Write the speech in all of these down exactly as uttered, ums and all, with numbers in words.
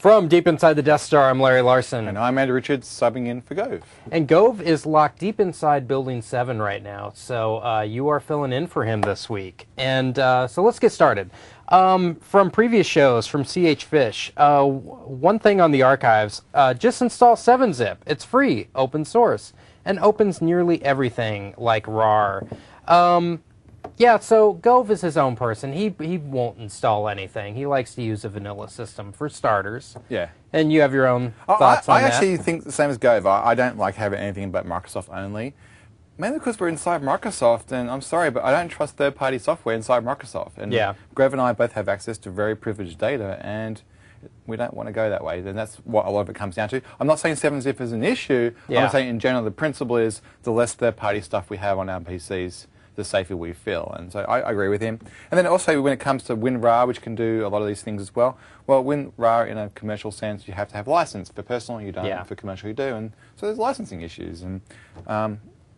From deep inside the Death Star, I'm Larry Larson. And I'm Andrew Richards, subbing in for Gove. And Gove is locked deep inside Building seven right now, so uh, you are filling in for him this week. And uh, so let's get started. Um, from previous shows, from C H Fish, uh, one thing on the archives, uh, just install seven zip. It's free, open source, and opens nearly everything like R A R. Um, Yeah, so Gove is his own person. He he won't install anything. He likes to use a vanilla system for starters. Yeah. And you have your own I, thoughts I, on I that? I actually think the same as Gove. I, I don't like having anything but Microsoft only. Mainly because we're inside Microsoft, and I'm sorry, but I don't trust third-party software inside Microsoft. And yeah. Gove and I both have access to very privileged data, and we don't want to go that way. And that's what a lot of it comes down to. I'm not saying seven zip is an issue. Yeah. I'm saying in general the principle is the less third-party stuff we have on our P Cs, the safer we feel. And so I, I agree with him. And then also when it comes to WinRAR, which can do a lot of these things as well, well, WinRAR in a commercial sense, you have to have license. For personal, you don't. Yeah. For commercial, you do. And so there's licensing issues. And um,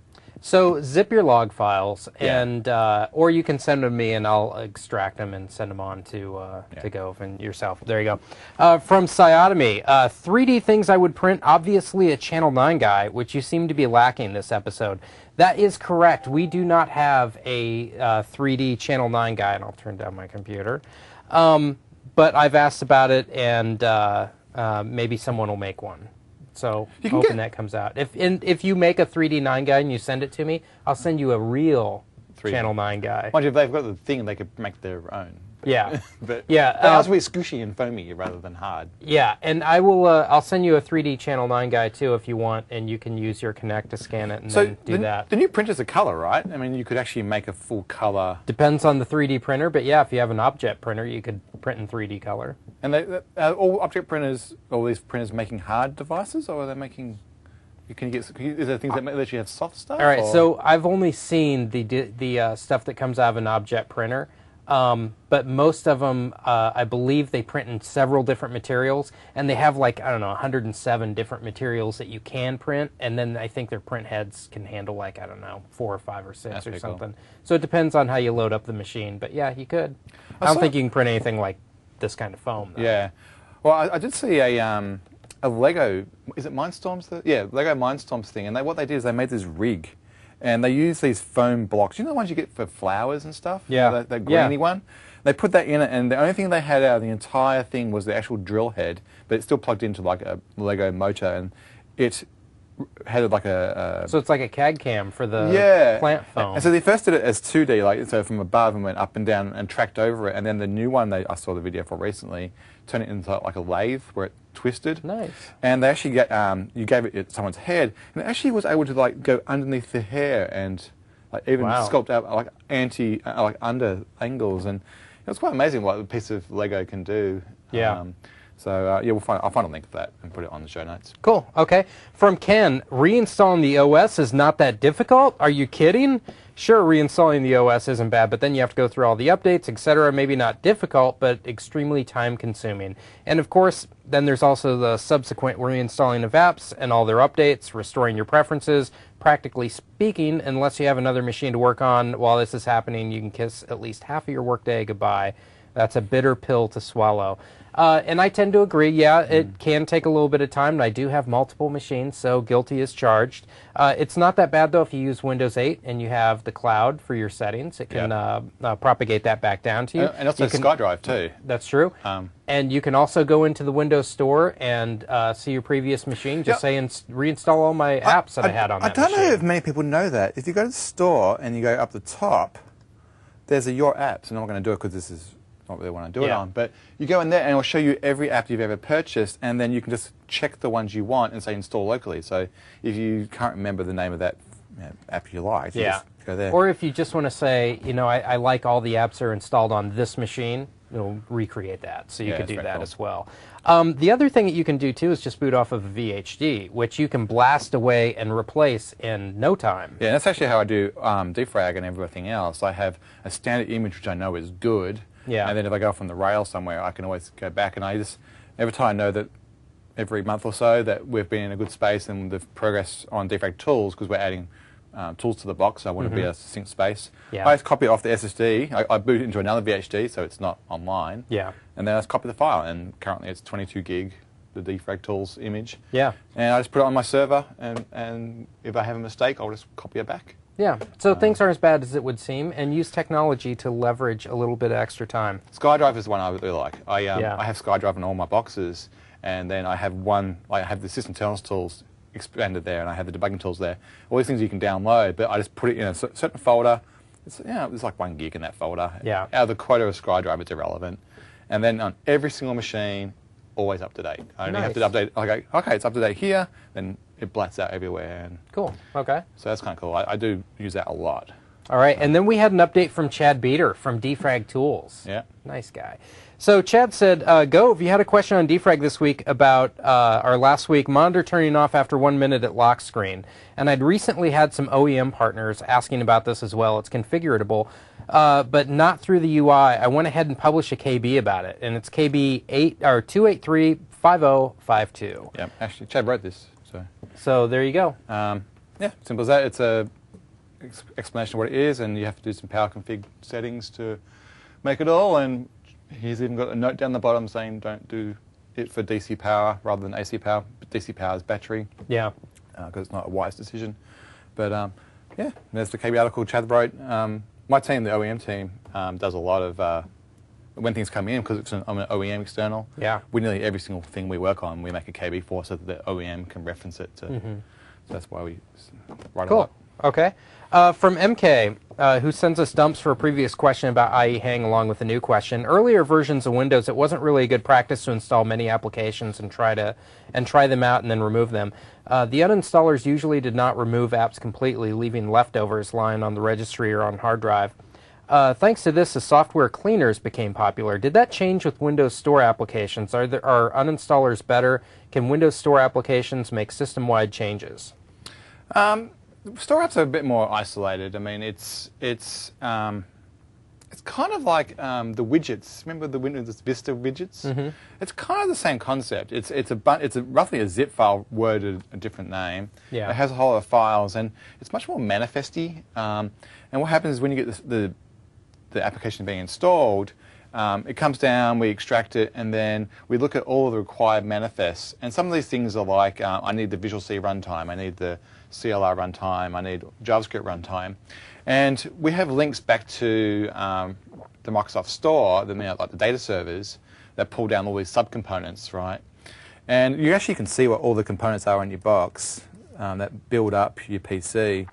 So zip your log files, Yeah. and uh, or you can send them to me, and I'll extract them and send them on to uh, Yeah. to Gove and yourself. There you go. Uh, from Cyotomy, uh, three D things I would print. Obviously, a Channel nine guy, which you seem to be lacking this episode. That is correct. We do not have a uh, three D Channel nine guy, and I'll turn down my computer. Um, but I've asked about it, and uh, uh, maybe someone will make one. So You can hoping get- that comes out. If in, if you make a three D nine guy and you send it to me, I'll send you a real three D. Channel nine guy. Mind you, if they've got the thing, they could make their own. Yeah. but Yeah, They uh, have to be squishy and foamy rather than hard. Yeah, and I will. Uh, I'll send you a three D Channel nine guy too if you want, and you can use your Kinect to scan it and So then do the, that. the new printer's a color, right? I mean, you could actually make a full color. Depends on the three D printer, but yeah, if you have an object printer, you could print in three D color. And they, uh, all object printers, all these printers making hard devices, or are they making? Can you get? Can you, is there things that let you have soft stuff? All right, or? so I've only seen the the uh, stuff that comes out of an object printer, um, but most of them, uh, I believe, they print in several different materials, and they have like I don't know, one hundred seven different materials that you can print, and then I think their print heads can handle like I don't know, four or five or six That's or pretty cool. something. So it depends on how you load up the machine, but yeah, you could. I, I don't saw- think you can print anything like this kind of foam. Though. Yeah. Well, I, I did see a um, a Lego. Is it Mindstorms? The, yeah, Lego Mindstorms thing. And they, what they did is they made this rig, and they use these foam blocks. You know the ones you get for flowers and stuff? Yeah. The, the Yeah. greeny one. They put that in it, and the only thing they had out of the entire thing was the actual drill head, but it's still plugged into like a Lego motor, and it had like a. a So it's like a C A D cam for the yeah. plant foam. And so they first did it as two D, like so from above and went up and down and tracked over it. And then the new one they I saw the video for recently turned it into like a lathe where it twisted. Nice. And they actually get um, you gave it to someone's head, and it actually was able to like go underneath the hair and like even Wow. sculpt out like anti uh, like under angles, and it was quite amazing what a piece of Lego can do. Yeah. Um, so uh, yeah, we'll find I'll find a link for that and put it on the show notes. Cool. Okay. From Ken, reinstalling the O S is not that difficult. Are you kidding? Sure, reinstalling the O S isn't bad, but then you have to go through all the updates, et cetera. Maybe not difficult, but extremely time-consuming. And of course, then there's also the subsequent reinstalling of apps and all their updates, restoring your preferences. Practically speaking, unless you have another machine to work on while this is happening, you can kiss at least half of your workday goodbye. That's a bitter pill to swallow. Uh, and I tend to agree, yeah, it can take a little bit of time, and I do have multiple machines, so guilty is charged. Uh, it's not that bad, though, if you use Windows eight and you have the cloud for your settings. It can Yeah. uh, uh, propagate that back down to you. And, and also You can- SkyDrive too. That's true. Um, And you can also go into the Windows Store and uh, see your previous machine. Just Yeah. say, ins- reinstall all my apps that I, had on I that don't machine. know if many people know that. If you go to the store and you go up the top, there's a Your Apps. And I'm not going to do it because this is not really what I do it Yeah. on. But you go in there and it'll show you every app you've ever purchased, and then you can just check the ones you want and say install locally. So if you can't remember the name of that you know, app you like, you Yeah. just go there. Or if you just want to say, you know, I, I like all the apps that are installed on this machine, it'll recreate that. So you Yeah, could it's do very that cool. as well. Um, the other thing that you can do, too, is just boot off of a V H D, which you can blast away and replace in no time. Yeah, and that's actually how I do um, defrag and everything else. I have a standard image which I know is good, Yeah. and then if I go off on the rail somewhere, I can always go back, and I just, every time I know that every month or so that we've been in a good space and the progress on defrag tools, because we're adding um, tools to the box. So I want mm-hmm. to be a succinct space. Yeah. I just copy it off the S S D. I, I boot it into another V H D, so it's not online. Yeah. And then I just copy the file, and currently it's twenty-two gig, the Defrag Tools image. Yeah. And I just put it on my server, and, and if I have a mistake, I'll just copy it back. Yeah, so um, things aren't as bad as it would seem, and use technology to leverage a little bit of extra time. SkyDrive is the one I really like. I, um, yeah. I have SkyDrive in all my boxes, and then I have one, I have the system internals tools expanded there, and I have the debugging tools there. All these things you can download, but I just put it in a certain folder. It's, you know, there's like one gig in that folder. Yeah. Out of the quota of SkyDrive, it's irrelevant. And then on every single machine, always up to date. I only nice. have to update, I go, okay, it's up to date here, then it blats out everywhere. And cool, okay. So that's kind of cool. I, I do use that a lot. All right, and then we had an update from Chad Beater from Defrag Tools. Yeah. Nice guy. So Chad said, uh, Gove, you had a question on Defrag this week about, uh, or last week, monitor turning off after one minute at lock screen. And I'd recently had some O E M partners asking about this as well. It's configurable, uh, but not through the U I. I went ahead and published a K B about it, and it's K B eight or two eight three five zero five two. Yeah, actually, Chad wrote this. So, so there you go. Um, yeah, simple as that. It's a ex explanation of what it is, and you have to do some power config settings to make it all. And he's even got a note down the bottom saying don't do it for D C power rather than A C power. But D C power is battery. Yeah. Because uh, it's not a wise decision. But um, yeah, there's the K B article Chad wrote. Um, my team, the O E M team, um, does a lot of uh, when things come in, because it's an, I'm an O E M external. Yeah. We nearly every single thing we work on, we make a K B for, so that the O E M can reference it. To, mm-hmm. So that's why we write cool. a lot. Okay. Uh, from M K, uh, who sends us dumps for a previous question about I E Hang along with a new question. Earlier versions of Windows, it wasn't really a good practice to install many applications and try to and try them out and then remove them. Uh, the uninstallers usually did not remove apps completely, leaving leftovers lying on the registry or on hard drive. Uh, thanks to this, the software cleaners became popular. Did that change with Windows Store applications? Are there are uninstallers better? Can Windows Store applications make system-wide changes? Um, Store apps are a bit more isolated. I mean, it's it's um, it's kind of like um, the widgets. Remember the Windows Vista widgets? Mm-hmm. It's kind of the same concept. It's it's a it's a, roughly a zip file worded a different name. Yeah. It has a whole lot of files, and it's much more manifesty. Um, and what happens is when you get the the, the application being installed, um, it comes down, we extract it, and then we look at all of the required manifests. And some of these things are like, uh, I need the Visual C runtime, I need the C L R runtime, I need JavaScript runtime. And we have links back to um, the Microsoft Store, the, like the data servers, that pull down all these subcomponents, right? And you actually can see what all the components are in your box um, that build up your P C.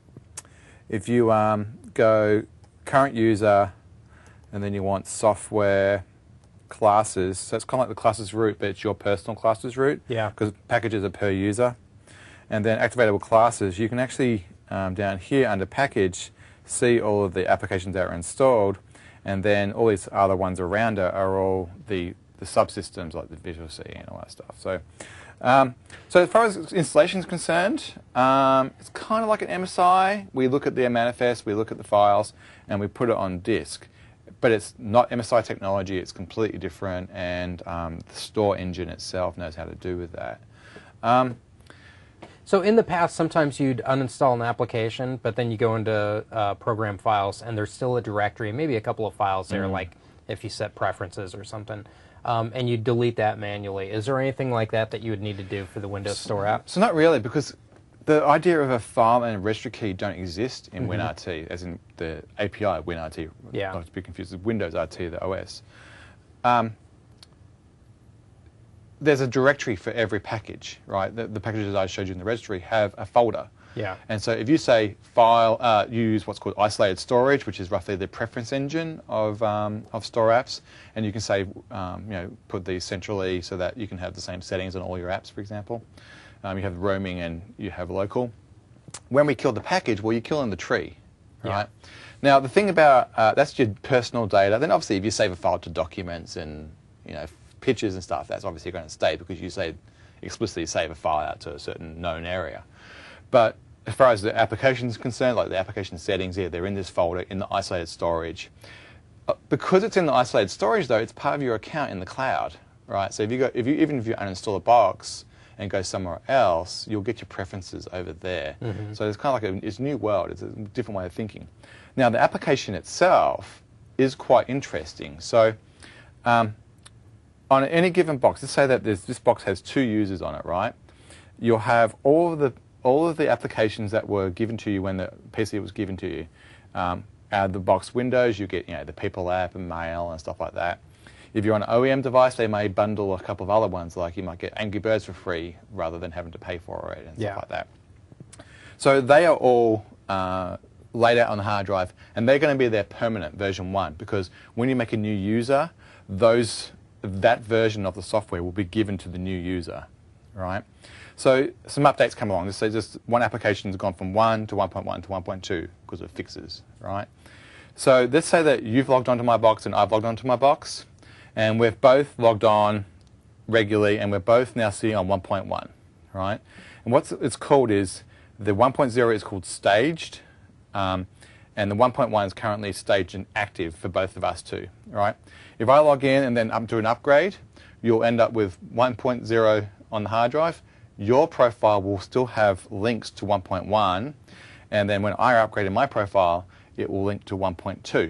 If you um, go current user, and then you want software classes, so it's kind of like the classes root, but it's your personal classes root. Yeah. Because packages are per user. And then activatable classes, you can actually, um, down here under package, see all of the applications that are installed, and then all these other ones around it are all the, the subsystems like the Visual C and all that stuff. So, um, so as far as installation is concerned, um, it's kind of like an M S I. We look at their manifest, we look at the files, and we put it on disk. But it's not M S I technology, it's completely different, and um, the store engine itself knows how to do with that. Um, So in the past, sometimes you'd uninstall an application, but then you go into uh, program files, and there's still a directory, maybe a couple of files there, mm. like if you set preferences or something, um, and you delete that manually. Is there anything like that that you would need to do for the Windows Store app? So not really, because the idea of a file and a registry key don't exist in mm-hmm. WinRT, as in the A P I of WinRT, yeah. not to be confused with Windows R T, the O S. Um, There's a directory for every package, right? The, the packages I showed you in the registry have a folder. Yeah. And so if you say file, uh, you use what's called isolated storage, which is roughly the preference engine of, um, of store apps. And you can say, um, you know, put these centrally so that you can have the same settings on all your apps, for example. Um, you have roaming and you have local. When we kill the package, well, you're killing the tree, right? Yeah. Now, the thing about, uh, that's your personal data. Then obviously if you save a file to documents and, you know, pictures and stuff, that's obviously going to stay because you say explicitly save a file out to a certain known area. But as far as the application is concerned, like the application settings, yeah, they're in this folder in the isolated storage. Uh, because it's in the isolated storage, though, it's part of your account in the cloud, right? So if you go, if you even if you uninstall a box and go somewhere else, you'll get your preferences over there. Mm-hmm. So it's kind of like a, it's a new world. It's a different way of thinking. Now, the application itself is quite interesting. So um, on any given box, let's say that there's, this box has two users on it, right? You'll have all of the all of the applications that were given to you when the P C was given to you. Um, out of the box windows, you get you know the People app and Mail and stuff like that. If you're on an O E M device, they may bundle a couple of other ones, like you might get Angry Birds for free rather than having to pay for it and yeah. stuff like that. So they are all uh, laid out on the hard drive, and they're going to be their permanent version one, because when you make a new user, those that version of the software will be given to the new user, right? So some updates come along. So just one application has gone from one to one point one to one point two because of fixes, right? So let's say that you've logged onto my box and I've logged onto my box, and we've both logged on regularly, and we're both now sitting on one point one, right? And what it's called is, the one point zero is called staged, um, and the one point one is currently staged and active for both of us too, right? If I log in and then up do an upgrade, you'll end up with one point zero on the hard drive. Your profile will still have links to one point one, and then when I upgraded my profile, it will link to one point two.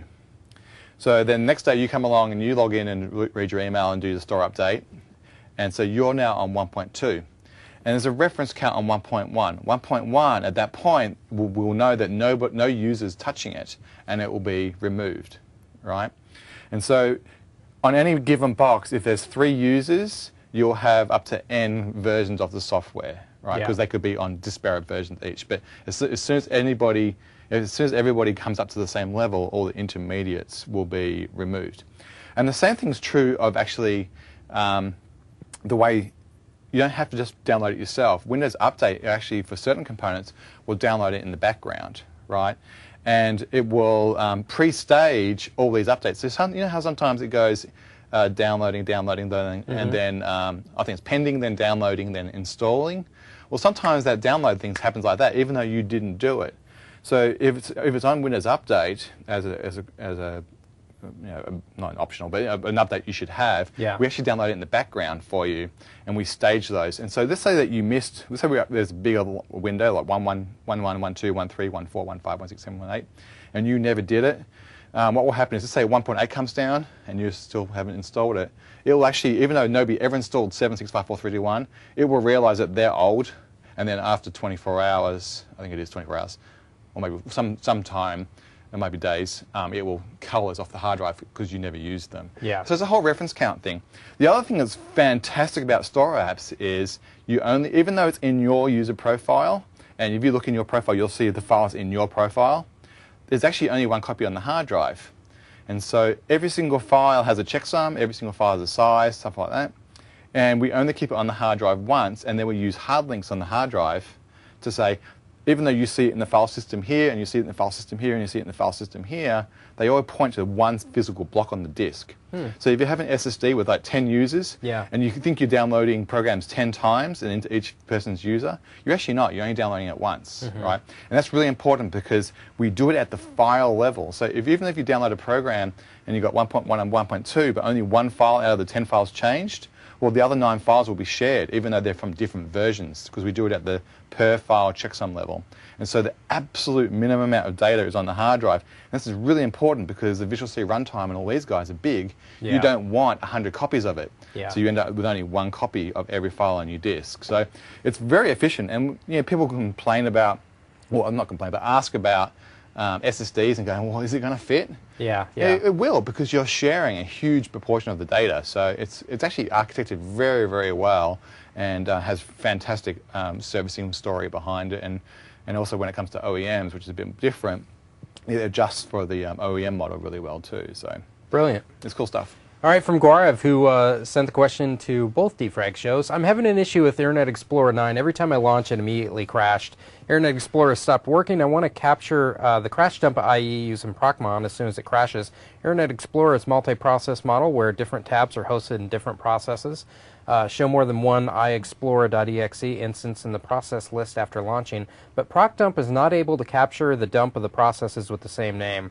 So then next day you come along and you log in and read your email and do the store update, and so you're now on one point two. And there's a reference count on one point one. one point one, at that point, we'll, we'll know that no, but no user's touching it, and it will be removed, right? And so on any given box, if there's three users, you'll have up to N versions of the software, right? Because yeah. they could be on disparate versions each. But as, as soon as anybody, as soon as everybody comes up to the same level, all the intermediates will be removed. And the same thing's true of actually um, the way you don't have to just download it yourself. Windows Update actually, for certain components, will download it in the background, right? And it will um, pre-stage all these updates. So some, you know how sometimes it goes, Uh, downloading, downloading, downloading, mm-hmm. and then um, I think it's pending, then downloading, then installing. Well, sometimes that download thing happens like that, even though you didn't do it. So if it's if it's on Windows Update as a as a as a you know a, not an optional, but an update you should have, yeah. we actually download it in the background for you, and we stage those. And so let's say that you missed. Let's say we, there's a bigger window like one one one one one two one three one four one five one six seven one eight, and you never did it. Um, what will happen is, let's say one point eight comes down and you still haven't installed it. It will actually, even though nobody ever installed seven six five four three two one, it will realize that they're old, and then after twenty-four hours, I think it is twenty-four hours, or maybe some some time, it might be days, um, it will cull those off the hard drive because you never used them. Yeah. So it's a whole reference count thing. The other thing that's fantastic about Store Apps is you only, even though it's in your user profile, and if you look in your profile, you'll see the files in your profile, there's actually only one copy on the hard drive. And so every single file has a checksum, every single file has a size, stuff like that. And we only keep it on the hard drive once, and then we use hard links on the hard drive to say, even though you see it in the file system here, and you see it in the file system here, and you see it in the file system here, they all point to one physical block on the disk. Hmm. So if you have an S S D with like ten users, yeah. and you think you're downloading programs ten times and into each person's user, you're actually not. You're only downloading it once, mm-hmm. right? And that's really important because we do it at the file level. So if, even if you download a program and you've got one point one and one point two, but only one file out of the ten files changed, well, the other nine files will be shared, even though they're from different versions, because we do it at the per file checksum level. And so the absolute minimum amount of data is on the hard drive. And this is really important because the Visual C runtime and all these guys are big. Yeah. You don't want one hundred copies of it. Yeah. So you end up with only one copy of every file on your disk. So it's very efficient. And you know, people complain about, well, not complain, but ask about um, S S Ds and going, well, is it going to fit? Yeah, yeah. It, it will, because you're sharing a huge proportion of the data. So it's it's actually architected very, very well, and uh, has fantastic um, servicing story behind it. And, and also when it comes to O E Ms, which is a bit different, it adjusts for the um, O E M model really well too. So brilliant. It's cool stuff. All right, from Gaurav, who uh, sent the question to both Defrag shows. I'm having an issue with Internet Explorer nine. Every time I launch it, immediately crashed. Internet Explorer stopped working. I want to capture uh, the crash dump I E using Procmon as soon as it crashes. Internet Explorer is a multi-process model where different tabs are hosted in different processes. Uh, show more than one iExplorer.exe instance in the process list after launching, but ProcDump is not able to capture the dump of the processes with the same name.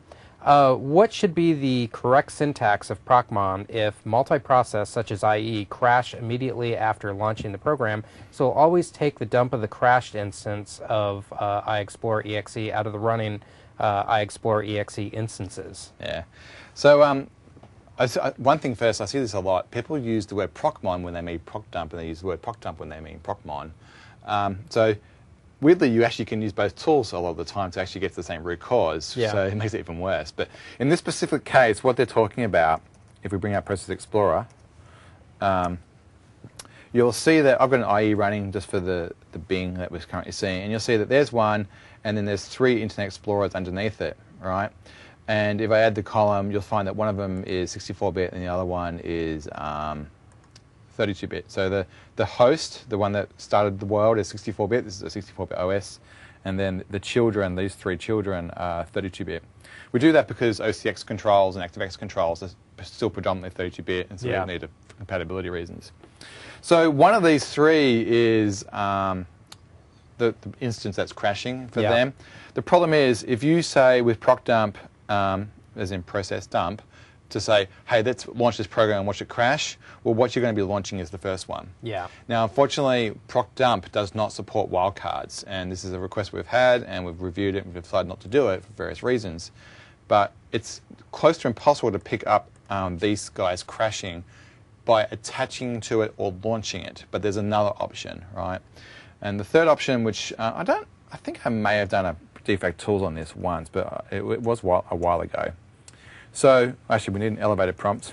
Uh, what should be the correct syntax of Procmon if multiprocess, such as I E, crash immediately after launching the program? So it'll always take the dump of the crashed instance of uh, iExplorer E X E out of the running uh, iExplorer E X E instances. Yeah. So um, I, I, one thing first, I see this a lot. People use the word procmon when they mean procdump, and they use the word procdump when they mean procmon. Um, so weirdly, you actually can use both tools a lot of the time to actually get to the same root cause, yeah. so it makes it even worse. But in this specific case, what they're talking about, if we bring up Process Explorer, um, you'll see that I've got an I E running just for the, the Bing that we're currently seeing, and you'll see that there's one, and then there's three Internet Explorers underneath it, right? And if I add the column, you'll find that one of them is sixty-four bit and the other one is um, thirty-two bit. So the, the host, the one that started the world, is sixty-four bit. This is a sixty-four bit O S. And then the children, these three children, are thirty-two bit. We do that because O C X controls and ActiveX controls are still predominantly thirty-two bit, and so yeah. we need it for compatibility reasons. So one of these three is um, the, the instance that's crashing for yeah. them. The problem is, if you say with procdump, um, as in process dump, to say, hey, let's launch this program and watch it crash, well, what you're going to be launching is the first one. Yeah. Now, unfortunately, procdump does not support wildcards, and this is a request we've had, and we've reviewed it, and we've decided not to do it for various reasons. But it's close to impossible to pick up um, these guys crashing by attaching to it or launching it. But there's another option, right? And the third option, which uh, I don't, I think I may have done a defect tools on this once, but it, it was a while ago. So, actually, we need an elevated prompt.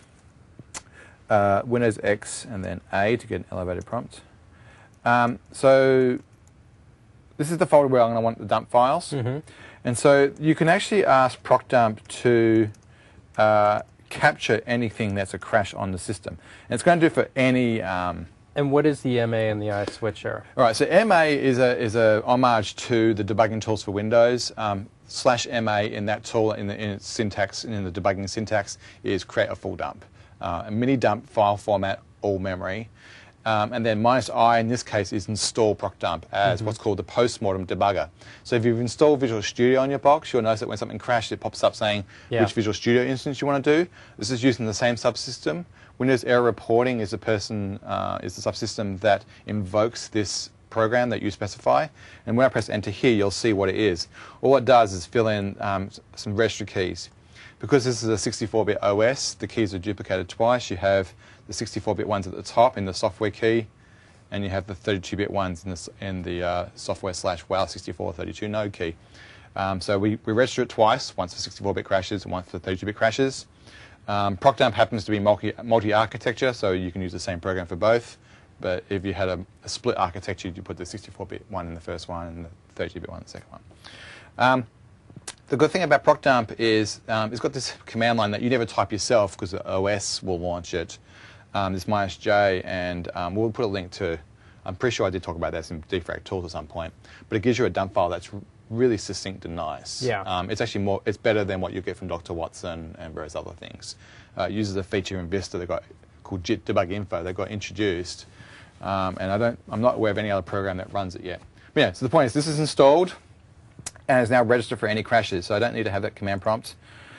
Uh, Windows X and then A to get an elevated prompt. Um, so, this is the folder where I'm going to want the dump files. Mm-hmm. And so, you can actually ask procdump to uh, capture anything that's a crash on the system. And it's going to do for any... Um, and what is the M A and the iSwitcher? All right, so M A is a, is a homage to the debugging tools for Windows. Um, slash M A in that tool, in, the, in its syntax, in the debugging syntax, is create a full dump. Uh, a mini dump file format, all memory. Um, and then minus I, in this case, is install procdump as mm-hmm. what's called the postmortem debugger. So if you've installed Visual Studio on your box, you'll notice that when something crashed, it pops up saying yeah. which Visual Studio instance you want to do. This is using the same subsystem. Windows Error Reporting is the person, uh, is the subsystem that invokes this program that you specify, and when I press enter here, you'll see what it is. All it does is fill in um, some registry keys. Because this is a sixty-four bit O S, the keys are duplicated twice. You have the sixty-four bit ones at the top in the software key, and you have the thirty-two bit ones in the, in the uh, software slash wow sixty-four thirty-two node key. Um, so we, we register it twice, once for sixty-four bit crashes and once for thirty-two bit crashes. Um, procdump happens to be multi, multi-architecture, so you can use the same program for both. But if you had a, a split architecture, you put the sixty-four bit one in the first one and the thirty-two bit one in the second one. Um, the good thing about procdump is um, it's got this command line that you never type yourself because the O S will launch it. Um, this minus J, and um, we'll put a link to, I'm pretty sure I did talk about that in defrag tools at some point, but it gives you a dump file that's really succinct and nice. Yeah. Um, it's actually more, it's better than what you get from Doctor Watson and various other things. Uh, it uses a feature in Vista they got called J I T debug info that got introduced. Um, and I don't, I'm not aware of any other program that runs it yet. But yeah, so the point is this is installed and is now registered for any crashes, so I don't need to have that command prompt.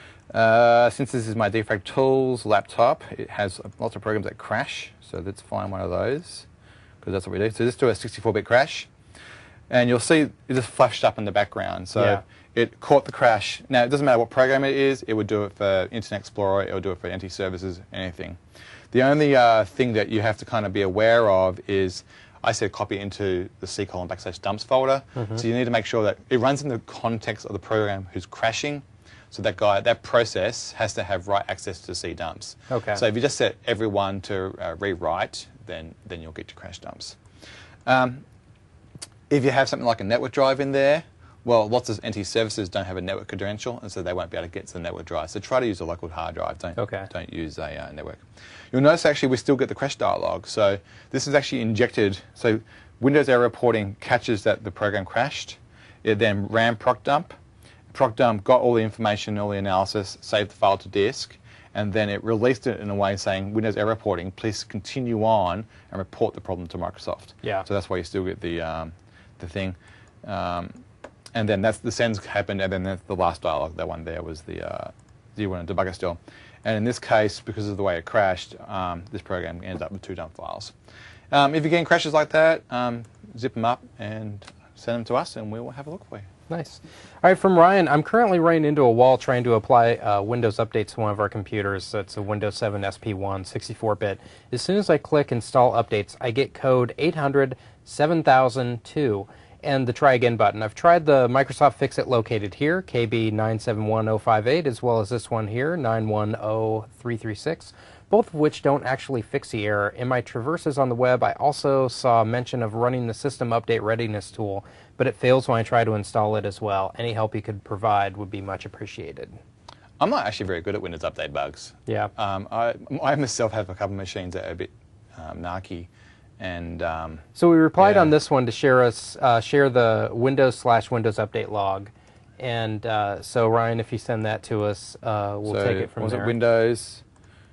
Uh, since this is my defrag tools laptop, it has lots of programs that crash, so let's find one of those, because that's what we do. So let's do a sixty-four bit crash, and you'll see it just flashed up in the background. So yeah. it caught the crash. Now, it doesn't matter what program it is, it would do it for Internet Explorer, it would do it for N T services, anything. The only uh, thing that you have to kind of be aware of is, I said copy into the C colon backslash dumps folder. Mm-hmm. So you need to make sure that it runs in the context of the program who's crashing. So that guy, that process has to have write access to C dumps. Okay. So if you just set everyone to uh, rewrite, then then you'll get to crash dumps. Um, if you have something like a network drive in there, well, lots of N T services don't have a network credential, and so they won't be able to get to the network drive. So try to use a local hard drive. Don't okay. don't use a uh, network. You'll notice actually we still get the crash dialog. So this is actually injected. So Windows Error Reporting catches that the program crashed. It then ran procdump. Procdump got all the information, all the analysis, saved the file to disk, and then it released it in a way saying, Windows Error Reporting, please continue on and report the problem to Microsoft. Yeah. So that's why you still get the um, the thing. Um, and then that's the sends happened, and then that's the last dialog. That one there was the uh, you want to debug it still. And in this case, because of the way it crashed, um, this program ends up with two dump files. Um, if you're getting crashes like that, um, zip them up and send them to us, and we will have a look for you. Nice. All right, from Ryan, I'm currently running into a wall trying to apply uh, Windows updates to one of our computers. So it's a Windows seven S P one, sixty-four bit. As soon as I click Install Updates, I get code eight hundred seven thousand two and the Try Again button. I've tried the Microsoft Fix-It located here, K B nine seven one zero five eight, as well as this one here, nine one zero three three six, both of which don't actually fix the error. In my traverses on the web, I also saw mention of running the System Update Readiness tool, but it fails when I try to install it as well. Any help you could provide would be much appreciated. I'm not actually very good at Windows Update bugs. Yeah. Um, I, I myself have a couple of machines that are a bit um, narky. And um, so we replied yeah. on this one to share us uh, share the Windows slash Windows Update log, and uh, so Ryan, if you send that to us, uh, we'll so take it from was there. it Windows?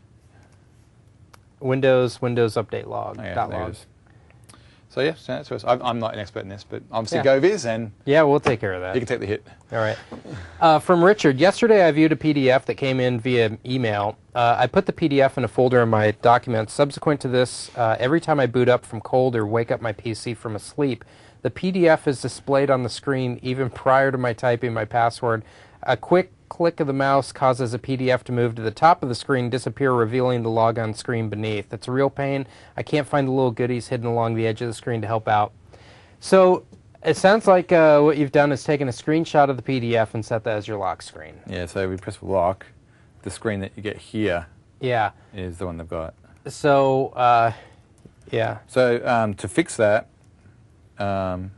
Windows Windows Update log. Oh, yeah, dot there log. it is. So yeah, send it to us. I'm, I'm not an expert in this, but obviously Yeah. GoViz, and Yeah, we'll take care of that. you can take the hit. All right. Uh, from Richard, yesterday I viewed a P D F that came in via email. Uh, I put the P D F in a folder in my documents. Subsequent to this, uh, every time I boot up from cold or wake up my P C from a sleep, the P D F is displayed on the screen even prior to my typing my password. A quick click of the mouse causes a P D F to move to the top of the screen, disappear, revealing the logon screen beneath. It's a real pain. I can't find the little goodies hidden along the edge of the screen to help out. So it sounds like uh, what you've done is taken a screenshot of the P D F and set that as your lock screen. Yeah, so we press lock. The screen that you get here Yeah. is the one they've got. So, uh, yeah. So um, to fix that, um,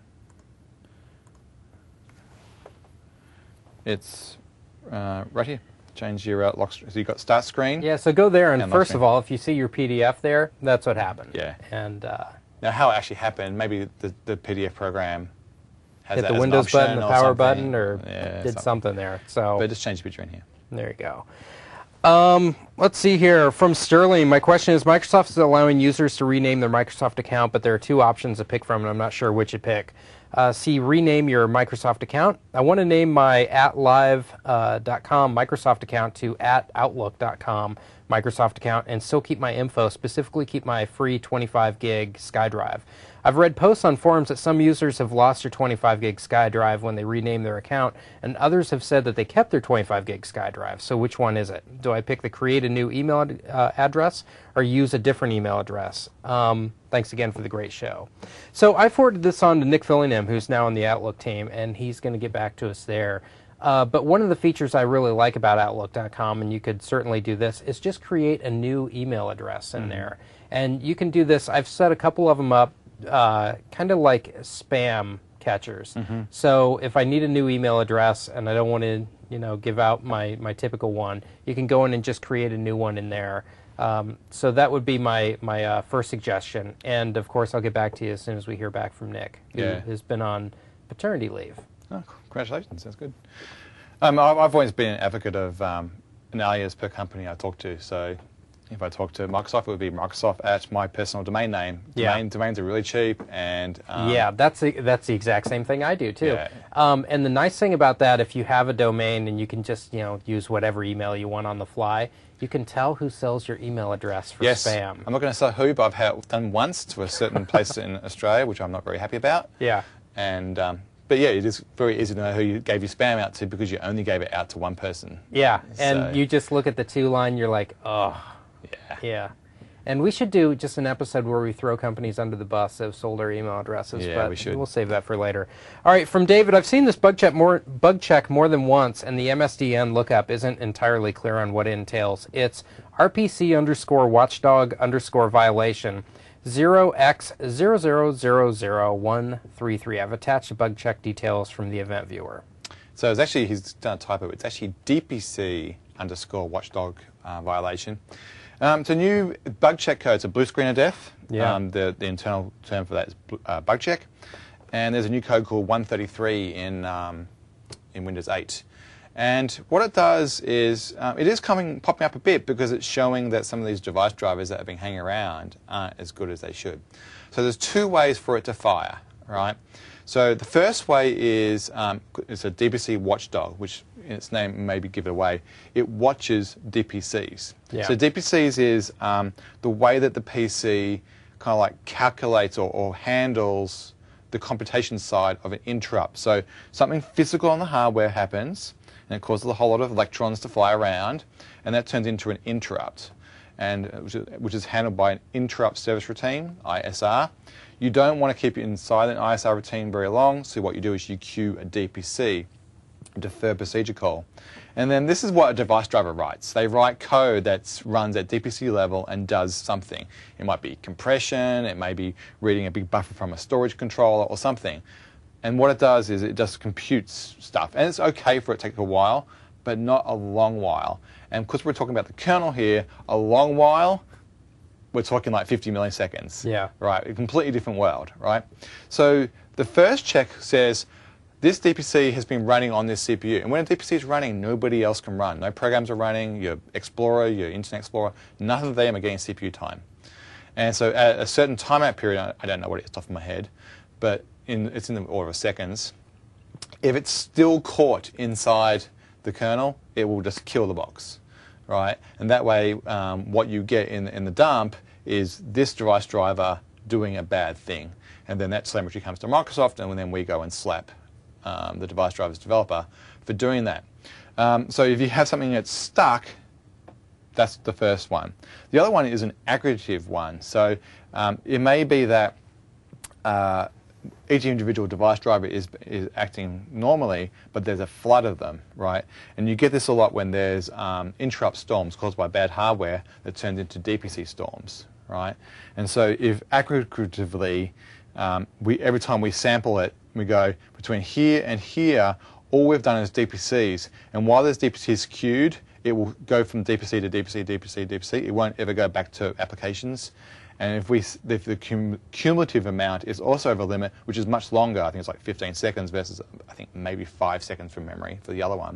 it's uh, right here. Change your uh, lock. So you've got start screen. Yeah, so go there, and, And lock first screen. of all, if you see your P D F there, that's what happened. Yeah. And uh, Now, how it actually happened, maybe the, the P D F program has hit that the as an Windows option button, the or power something. button, or Yeah, did something there. So But just change the picture in here. there you go. Um, let's see here. From Sterling, my question is, Microsoft is allowing users to rename their Microsoft account, but there are two options to pick from, and I'm not sure which to pick. Uh, see, rename your Microsoft account. I want to name my at live dot com Microsoft account to at outlook dot com Microsoft account, and still keep my info, specifically keep my free twenty-five gig SkyDrive. I've read posts on forums that some users have lost their twenty-five gig SkyDrive when they rename their account, and others have said that they kept their twenty-five gig SkyDrive. So which one is it? Do I pick the create a new email ad uh, address or use a different email address? Um, thanks again for the great show. So I forwarded this on to Nick Fillingham, who's now on the Outlook team, and he's going to get back to us there. Uh, but one of the features I really like about outlook dot com, and you could certainly do this, is just create a new email address in mm-hmm. there. And you can do this. I've set a couple of them up, uh, kind of like spam catchers. Mm-hmm. So if I need a new email address and I don't want to, you know, give out my, my typical one, you can go in and just create a new one in there. Um, so that would be my, my uh, first suggestion. And, of course, I'll get back to you as soon as we hear back from Nick, who yeah. has been on paternity leave. Oh, congratulations. That's good. Um, I've always been an advocate of um, an alias per company I talk to. So if I talk to Microsoft, it would be Microsoft at my personal domain name. Yeah. Domain, domains are really cheap. and um, Yeah, that's the, that's the exact same thing I do, too. Yeah. Um, and the nice thing about that, if you have a domain and you can just, you know, use whatever email you want on the fly, you can tell who sells your email address for yes. spam. I'm not going to say who, but I've had it done once to a certain place in Australia, which I'm not very happy about. Yeah. And um, But yeah, it is very easy to know who you gave your spam out to because you only gave it out to one person. Yeah, and So- you just look at the two line, you're like, oh, Yeah. yeah. And we should do just an episode where we throw companies under the bus that have sold our email addresses. Yeah, but we should. We'll save that for later. All right, from David, I've seen this bug check more bug check more than once, and the M S D N lookup isn't entirely clear on what it entails. It's R P C underscore watchdog underscore violation zero x zero zero zero zero one three three. I've attached bug check details from the event viewer. So it's actually, he's done a typo. It's actually D P C underscore watchdog uh, violation. Um, it's a new bug check code. It's a blue screen of death. Yeah. Um, the, the internal term for that is uh, bug check. And there's a new code called one thirty-three in, um, in Windows eight. And what it does is, um, it is coming popping up a bit because it's showing that some of these device drivers that have been hanging around aren't as good as they should. So there's two ways for it to fire, right? So the first way is um, it's a D P C watchdog, which in its name maybe give it away, it watches D P Cs. Yeah. So D P Cs is um, the way that the P C kind of like calculates or, or handles the computation side of an interrupt. So something physical on the hardware happens, and it causes a whole lot of electrons to fly around, and that turns into an interrupt, and which is, which is handled by an interrupt service routine, I S R. You don't want to keep it inside an I S R routine very long, so what you do is you queue a D P C, a deferred procedure call. And then this is what a device driver writes. They write code that runs at D P C level and does something. It might be compression, it may be reading a big buffer from a storage controller or something. And what it does is it just computes stuff. And it's okay for it to take a while, but not a long while. And because we're talking about the kernel here, a long while, we're talking like fifty milliseconds. Yeah. Right, a completely different world, right? So the first check says, this D P C has been running on this C P U. And when a D P C is running, nobody else can run. No programs are running, your Explorer, your Internet Explorer, none of them are getting C P U time. And so at a certain timeout period, I don't know what it is off the top of my head, but in, it's in the order of seconds, if it's still caught inside the kernel, it will just kill the box, right? And that way, um, what you get in, in the dump is this device driver doing a bad thing. And then that telemetry comes to Microsoft, and then we go and slap Um, the device driver's developer for doing that. Um, so if you have something that's stuck, that's the first one. The other one is an aggregative one. So um, it may be that uh, each individual device driver is, is acting normally, but there's a flood of them, right? And you get this a lot when there's um, interrupt storms caused by bad hardware that turns into D P C storms, right? And so if aggregatively, um, we, every time we sample it, we go between here and here, all we've done is D P Cs. And while there's D P Cs queued, it will go from D P C to D P C, D P C, D P C. It won't ever go back to applications. And if, we, if the cum cumulative amount is also over limit, which is much longer, I think it's like fifteen seconds versus, I think, maybe five seconds from memory for the other one,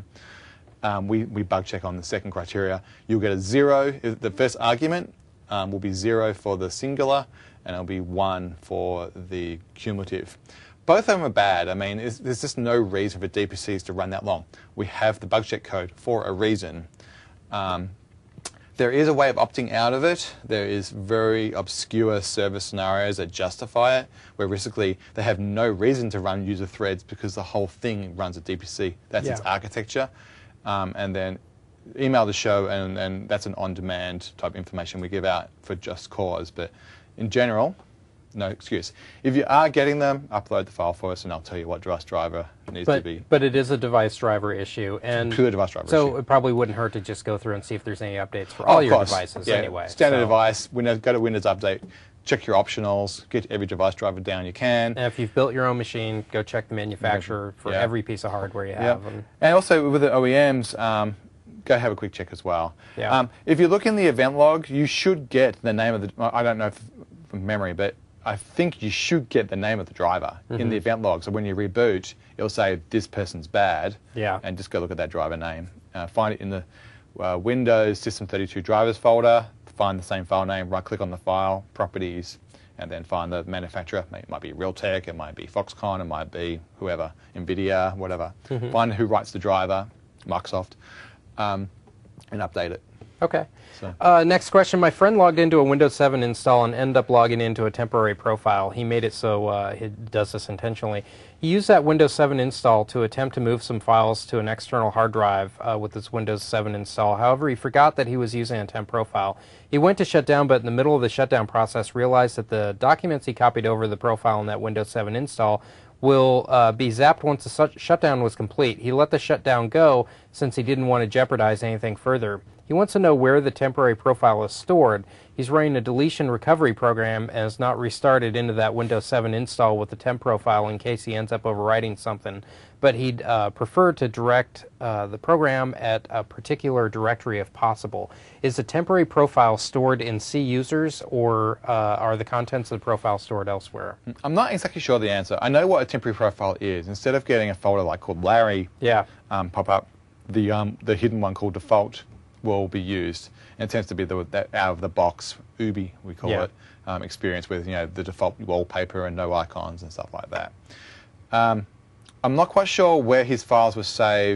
um, we, we bug check on the second criteria. You'll get a zero. The first argument um, will be zero for the singular, and it'll be one for the cumulative. Both of them are bad. I mean, there's just no reason for D P Cs to run that long. We have the bug check code for a reason. Um, there is a way of opting out of it. There is very obscure service scenarios that justify it, where basically they have no reason to run user threads because the whole thing runs a D P C. That's yeah. its architecture. Um, and then email the show, and, and that's an on-demand type information we give out for just cause. But in general, no excuse. If you are getting them, upload the file for us, and I'll tell you what device driver needs but, to be. But it is a device driver issue, and pure device driver so issue. It probably wouldn't hurt to just go through and see if there's any updates for Oh, all of your course. devices Yeah, anyway. Standard so. device. Windows, go to Windows Update, check your optionals, get every device driver down you can. And if you've built your own machine, go check the manufacturer for yeah. every piece of hardware you have. Yeah. And, and also with the O E Ms, um, go have a quick check as well. Yeah. Um, if you look in the event log, you should get the name of the. I don't know if, from memory, but I think you should get the name of the driver mm-hmm. in the event log. So when you reboot, it'll say this person's bad. Yeah. And just go look at that driver name. Uh, find it in the uh, Windows System thirty-two drivers folder. Find the same file name. Right click on the file, properties, and then find the manufacturer. It might be Realtek, it might be Foxconn, it might be whoever, NVIDIA, whatever. Mm-hmm. Find who writes the driver, Microsoft, um, and update it. Okay. So. Uh, next question. My friend logged into a Windows seven install and ended up logging into a temporary profile. He made it so uh, he does this intentionally. He used that Windows seven install to attempt to move some files to an external hard drive uh, with this Windows seven install. However, he forgot that he was using a temp profile. He went to shut down, but in the middle of the shutdown process realized that the documents he copied over the profile in that Windows seven install will uh, be zapped once the shutdown was complete. He let the shutdown go since he didn't want to jeopardize anything further. He wants to know where the temporary profile is stored. He's running a deletion recovery program and has not restarted into that Windows seven install with the temp profile in case he ends up overwriting something. But he'd uh, prefer to direct uh, the program at a particular directory if possible. Is the temporary profile stored in C users, or uh, are the contents of the profile stored elsewhere? I'm not exactly sure the answer. I know what a temporary profile is. Instead of getting a folder like called Larry yeah. um, pop up, the, um, the hidden one called default will be used. And it tends to be the that out of the box Ubi, we call yeah. it, um, experience with you know the default wallpaper and no icons and stuff like that. Um, I'm not quite sure where his files were saved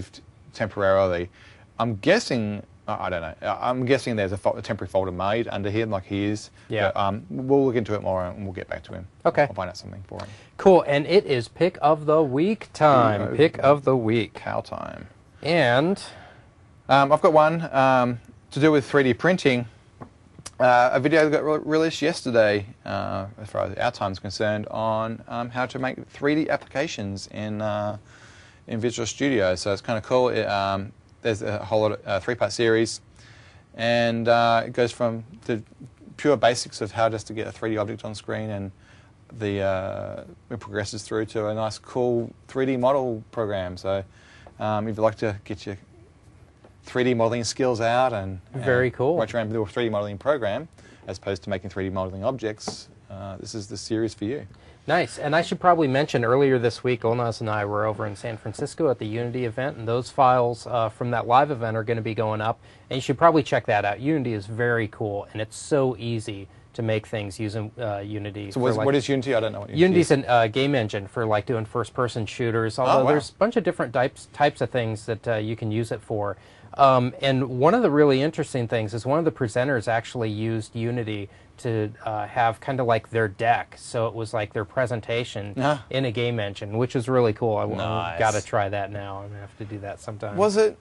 temporarily. I'm guessing, I don't know, I'm guessing there's a, fo a temporary folder made under here like he is. Yeah. But, um, we'll look into it more and we'll get back to him. Okay. I'll find out something for him. Cool, and it is Pick of the Week time. Ooh, Pick of the Week. Cow time. And Um, I've got one um, to do with three D printing. Uh, a video that got re released yesterday, uh, as far as our time is concerned, on um, how to make three D applications in uh, in Visual Studio. So it's kind of cool. It, um, there's a whole lot of uh, three-part series, and uh, it goes from the pure basics of how just to get a three D object on screen, and the uh, it progresses through to a nice, cool three D model program. So um, if you'd like to get your three D modeling skills out and, and very cool. watch around with a three D modeling program as opposed to making three D modeling objects, uh, this is the series for you. Nice. And I should probably mention earlier this week, Olnaz and I were over in San Francisco at the Unity event, and those files uh, from that live event are going to be going up. And you should probably check that out. Unity is very cool, and it's so easy to make things using uh, Unity. So what is, like, what is Unity? I don't know what Unity Unity's is. a uh, game engine for like doing first-person shooters, although Oh, wow. there's a bunch of different types, types of things that uh, you can use it for. Um, and one of the really interesting things is one of the presenters actually used Unity to uh, have kind of like their deck, so it was like their presentation Ah. in a game engine, which is really cool. I, Nice. I've got to try that now. I'm going to have to do that sometime. Was it?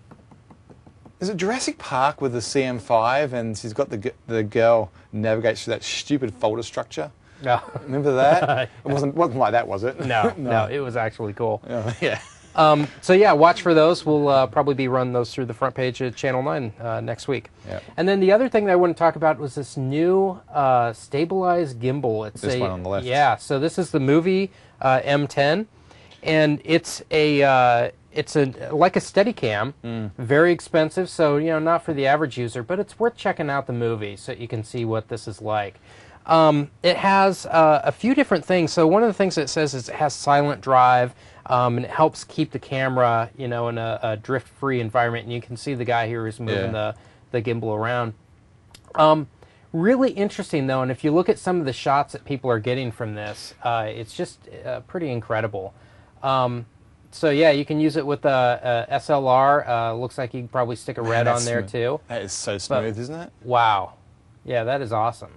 Is it Jurassic Park with the C M five and she's got the g- the girl navigates through that stupid folder structure? No. Remember that? It wasn't wasn't like that, was it? no, no, it was actually cool. Oh, yeah. Um, so yeah, watch for those. We'll uh, probably be running those through the front page of Channel nine uh, next week. Yep. And then the other thing that I want to talk about was this new uh, stabilized gimbal. It's This a, one on the left. Yeah, so this is the Movie uh, M ten, and it's a uh, it's a like a Steadicam, Mm. very expensive. So you know, not for the average user, but it's worth checking out the movie so you can see what this is like. Um, it has uh, a few different things. So one of the things it says is it has silent drive, um, and it helps keep the camera, you know, in a, a drift-free environment. And you can see the guy here who's moving Yeah. the, the gimbal around. Um, really interesting, though, and if you look at some of the shots that people are getting from this, uh, it's just uh, pretty incredible. Um, so yeah, you can use it with a, a S L R. Uh, looks like you can probably stick a Man, red on that's there, smooth. too. That is so smooth, isn't it? Wow. Yeah, that is awesome.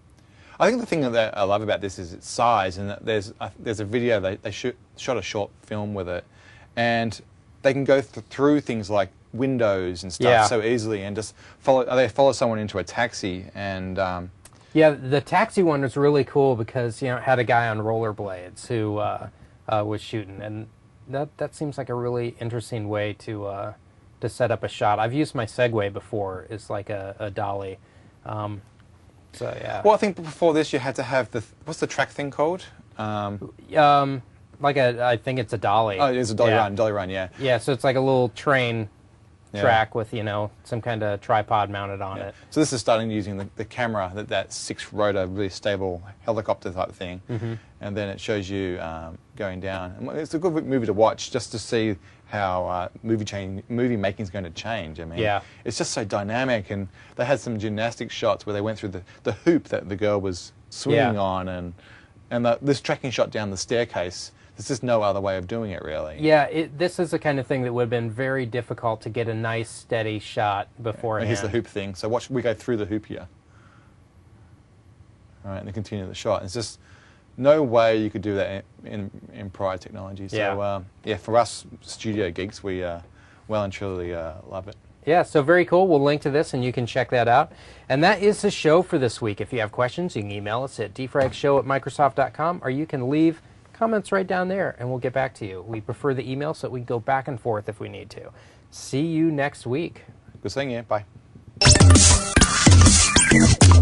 I think the thing that I love about this is its size, and that there's uh, there's a video they they shoot, shot a short film with it, and they can go th through things like windows and stuff Yeah. so easily, and just follow. They follow someone into a taxi, and um, Yeah, the taxi one was really cool because, you know, it had a guy on rollerblades who uh, uh, was shooting, and that that seems like a really interesting way to uh, to set up a shot. I've used my Segway before. It's like a, a dolly. Um, so yeah. well, I think before this you had to have the what's the track thing called? Um, Um, like a, I think it's a dolly. oh, it's a dolly yeah. run, dolly run, yeah. Yeah, so it's like a little train Yeah. track with, you know, some kind of tripod mounted on Yeah. it. So this is starting using the, the camera, that, that six-rotor, really stable helicopter type thing, Mm-hmm. and then it shows you um, going down. And it's a good movie to watch just to see how uh, movie change, movie making is going to change. I mean, Yeah. it's just so dynamic, and they had some gymnastic shots where they went through the, the hoop that the girl was swinging Yeah. on, and and the, this tracking shot down the staircase. There's just no other way of doing it, really. Yeah, it, this is the kind of thing that would have been very difficult to get a nice, steady shot beforehand. And here's the hoop thing. So watch, we go through the hoop here. All right, and then continue the shot. It's just no way you could do that in, in, in prior technology. So Yeah. um, yeah, for us studio geeks, we uh, well and truly uh, love it. Yeah, so very cool. We'll link to this, and you can check that out. And that is the show for this week. If you have questions, you can email us at d frag show at microsoft dot com, or you can leave comments right down there, and we'll get back to you. We prefer the email so that we can go back and forth if we need to. See you next week. Good seeing you. Bye.